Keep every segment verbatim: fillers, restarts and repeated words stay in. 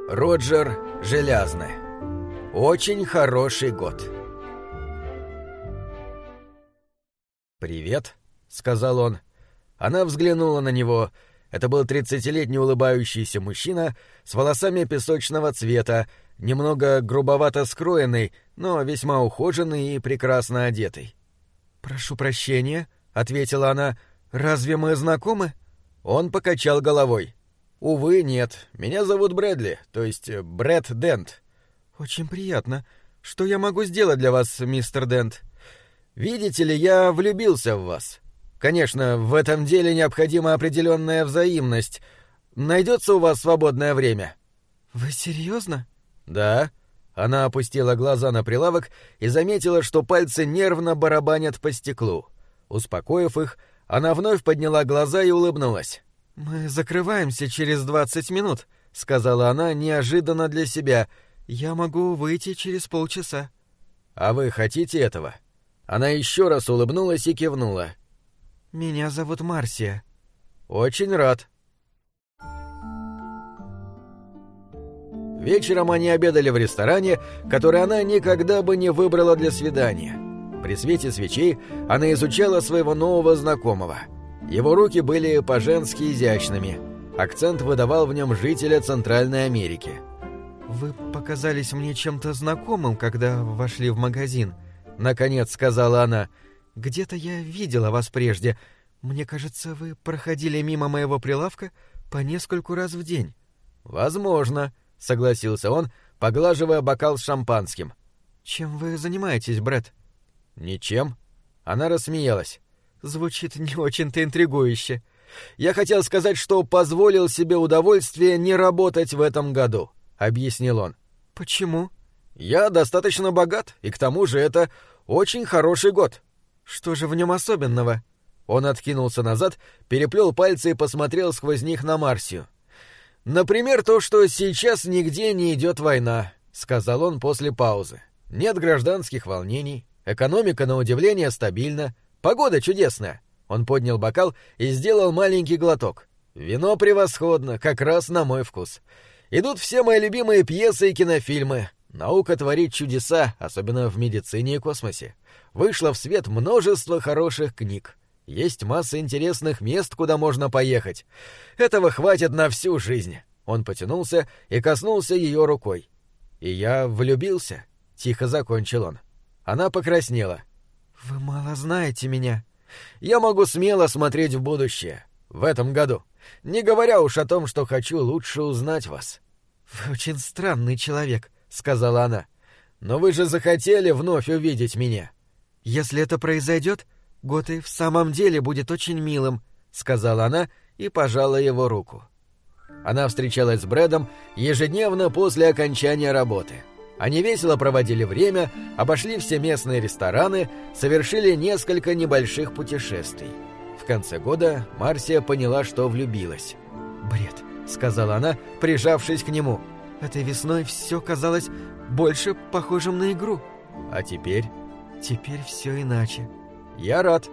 Роджер Желязный. Очень хороший год. «Привет», — сказал он. Она взглянула на него. Это был тридцатилетний улыбающийся мужчина с волосами песочного цвета, немного грубовато скроенный, но весьма ухоженный и прекрасно одетый. «Прошу прощения», — ответила она, — «разве мы знакомы?» Он покачал головой. «Увы, нет. Меня зовут Брэдли, то есть Брэд Дент». «Очень приятно. Что я могу сделать для вас, мистер Дент?» «Видите ли, я влюбился в вас. Конечно, в этом деле необходима определенная взаимность. Найдется у вас свободное время?» «Вы серьезно?» «Да». Она опустила глаза на прилавок и заметила, что пальцы нервно барабанят по стеклу. Успокоив их, она вновь подняла глаза и улыбнулась. «Мы закрываемся через двадцать минут», — сказала она неожиданно для себя. «Я могу выйти через полчаса». «А вы хотите этого?» Она еще раз улыбнулась и кивнула. «Меня зовут Марсия». «Очень рад». Вечером они обедали в ресторане, который она никогда бы не выбрала для свидания. При свете свечей она изучала своего нового знакомого. Его руки были по-женски изящными. Акцент выдавал в нем жителя Центральной Америки. «Вы показались мне чем-то знакомым, когда вошли в магазин», — наконец сказала она. «Где-то я видела вас прежде. Мне кажется, вы проходили мимо моего прилавка по нескольку раз в день». «Возможно», — согласился он, поглаживая бокал с шампанским. «Чем вы занимаетесь, Брэд?» «Ничем». Она рассмеялась. «Звучит не очень-то интригующе. Я хотел сказать, что позволил себе удовольствие не работать в этом году», — объяснил он. «Почему?» «Я достаточно богат, и к тому же это очень хороший год». «Что же в нем особенного?» Он откинулся назад, переплел пальцы и посмотрел сквозь них на Марсию. «Например, то, что сейчас нигде не идет война», — сказал он после паузы. «Нет гражданских волнений, экономика, на удивление, стабильна. Погода чудесная». Он поднял бокал и сделал маленький глоток. «Вино превосходно, как раз на мой вкус. Идут все мои любимые пьесы и кинофильмы. Наука творит чудеса, особенно в медицине и космосе. Вышло в свет множество хороших книг. Есть масса интересных мест, куда можно поехать. Этого хватит на всю жизнь». Он потянулся и коснулся ее рукой. «И я влюбился», — тихо закончил он. Она покраснела. «Вы мало знаете меня. Я могу смело смотреть в будущее. В этом году. Не говоря уж о том, что хочу лучше узнать вас». «Вы очень странный человек», — сказала она. «Но вы же захотели вновь увидеть меня». «Если это произойдет, год и в самом деле будет очень милым», — сказала она и пожала его руку. Она встречалась с Брэдом ежедневно после окончания работы. Они весело проводили время, обошли все местные рестораны, совершили несколько небольших путешествий. В конце года Марсия поняла, что влюбилась. «Бред», — сказала она, прижавшись к нему. «Этой весной все казалось больше похожим на игру. А теперь? Теперь все иначе. Я рад».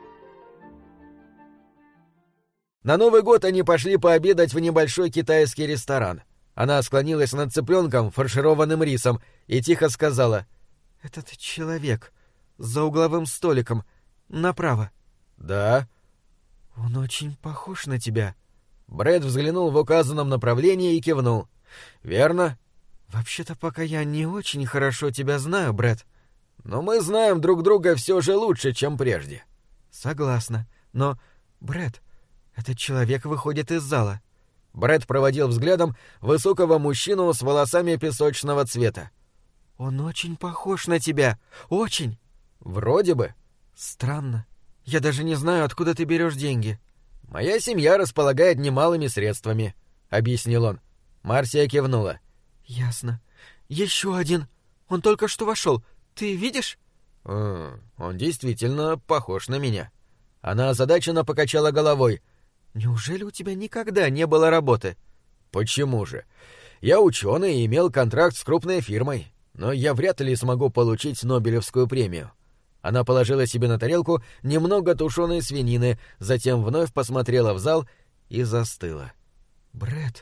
На Новый год они пошли пообедать в небольшой китайский ресторан. Она склонилась над цыпленком, фаршированным рисом, и тихо сказала: «Этот человек за угловым столиком, направо». «Да». «Он очень похож на тебя». Брэд взглянул в указанном направлении и кивнул. «Верно». «Вообще-то пока я не очень хорошо тебя знаю, Брэд». «Но мы знаем друг друга все же лучше, чем прежде». «Согласна. Но, Брэд, этот человек выходит из зала». Брэд проводил взглядом высокого мужчину с волосами песочного цвета. «Он очень похож на тебя. Очень». «Вроде бы». «Странно. Я даже не знаю, откуда ты берешь деньги». «Моя семья располагает немалыми средствами», — объяснил он. Марсия кивнула. «Ясно. Еще один. Он только что вошел. Ты видишь?» «Он действительно похож на меня». Она озадаченно покачала головой. «Неужели у тебя никогда не было работы?» «Почему же? Я ученый и имел контракт с крупной фирмой, но я вряд ли смогу получить Нобелевскую премию». Она положила себе на тарелку немного тушеной свинины, затем вновь посмотрела в зал и застыла. «Брэд,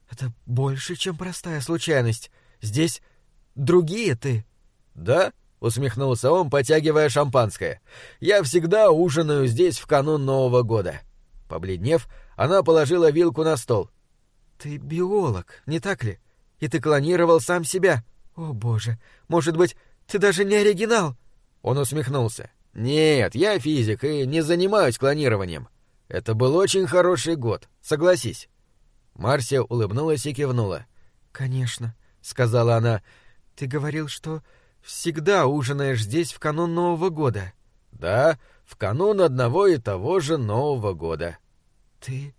Это больше, чем простая случайность. Здесь другие ты». «Да?» — усмехнулся он, потягивая шампанское. «Я всегда ужинаю здесь в канун Нового года». Побледнев, она положила вилку на стол. «Ты биолог, не так ли? И ты клонировал сам себя. О, боже, может быть, ты даже не оригинал?» Он усмехнулся. «Нет, я физик и не занимаюсь клонированием. Это был очень хороший год, согласись». Марсия улыбнулась и кивнула. «Конечно», — сказала она. «Ты говорил, что всегда ужинаешь здесь в канун Нового года». «Да, в канун одного и того же Нового года». «Ты...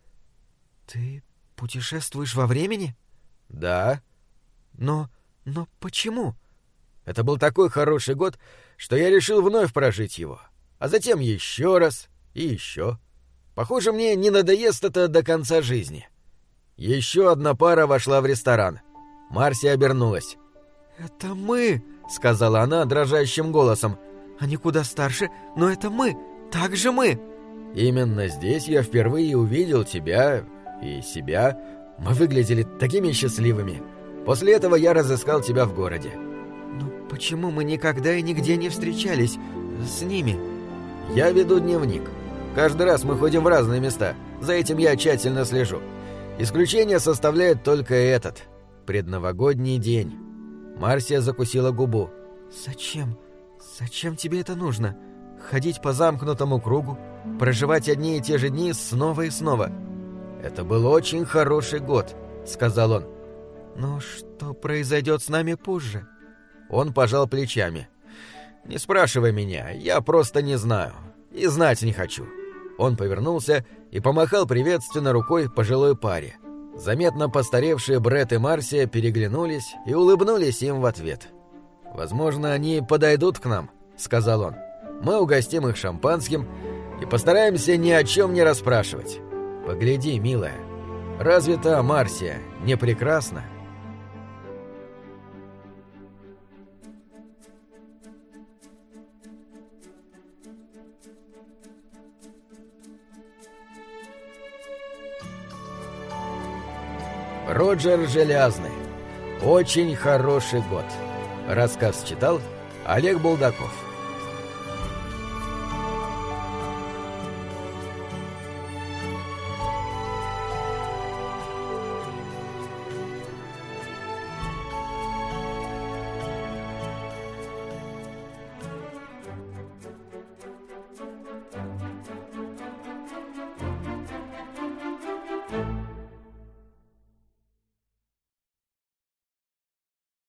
ты путешествуешь во времени?» «Да». «Но... но почему?» «Это был такой хороший год, что я решил вновь прожить его. А затем еще раз и еще. Похоже, мне не надоест это до конца жизни». Еще одна пара вошла в ресторан. Марсия обернулась. «Это мы», — сказала она дрожащим голосом. «Они куда старше, но это мы, так же мы». «Именно здесь я впервые увидел тебя и себя. Мы выглядели такими счастливыми. После этого я разыскал тебя в городе». «Но почему мы никогда и нигде не встречались с ними?» «Я веду дневник. Каждый раз мы ходим в разные места. За этим я тщательно слежу. Исключение составляет только этот предновогодний день». Марсия закусила губу. «Зачем? Зачем тебе это нужно? Ходить по замкнутому кругу, проживать одни и те же дни снова и снова?» «Это был очень хороший год», — сказал он. «Но что произойдет с нами позже?» Он пожал плечами. «Не спрашивай меня, я просто не знаю. И знать не хочу». Он повернулся и помахал приветственно рукой пожилой паре. Заметно постаревшие Бретт и Марсия переглянулись и улыбнулись им в ответ. «Возможно, они подойдут к нам», — сказал он. «Мы угостим их шампанским и постараемся ни о чем не расспрашивать. Погляди, милая, разве та Марсия не прекрасна?» Роджер Железный. Очень хороший год. Рассказ читал Олег Булдаков.